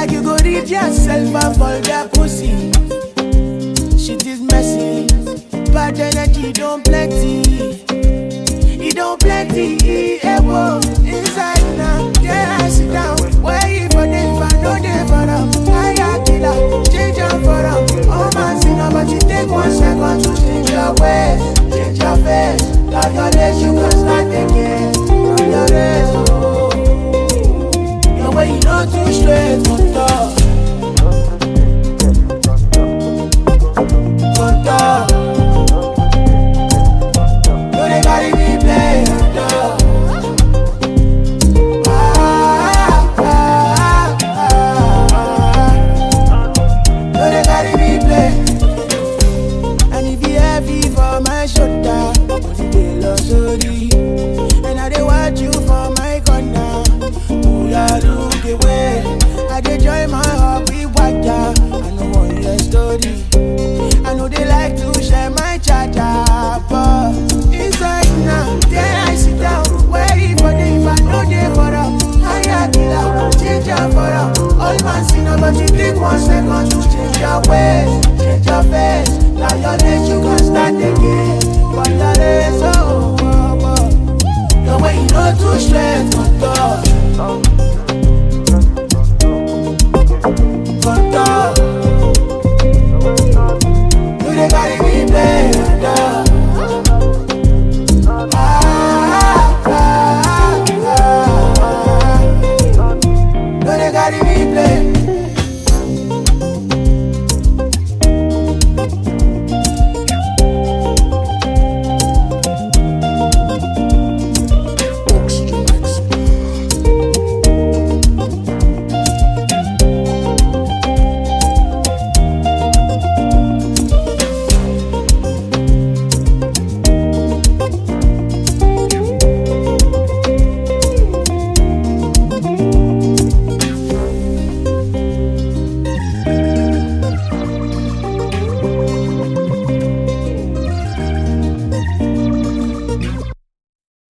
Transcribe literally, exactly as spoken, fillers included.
like you go read yourself and fall their pussy. Shit is messy, bad energy don't plenty. It don't plenty, eh, whoa. Inside now, yeah, I sit down. Where you for them, if I know them for them. I got it out, change up for them. Oh man, see now, but you take one second to change your ways, change your face. Like your days, you can start again. Run your race, oh. Your way, you know too straight, on top. On top. No, they carry me play, on top. Ah, ah, ah, ah. No, they carry me play. And if you heavy for my shoulder, sorry. And I dey watch you for my corner. Pull ya look away. I dey join my heart with water. I know want your story. I know they like to share my charger, but inside now, then I sit down. Waiting for them if I know they for them. I kill out, change your for them. All my sin, but you take one second to change your ways, change your face. Now your days you can start again. But that is so. The way you know too straight, contour, contour. You dey carry me play, contour. Ah, ah, ah, ah. You dey carry me play.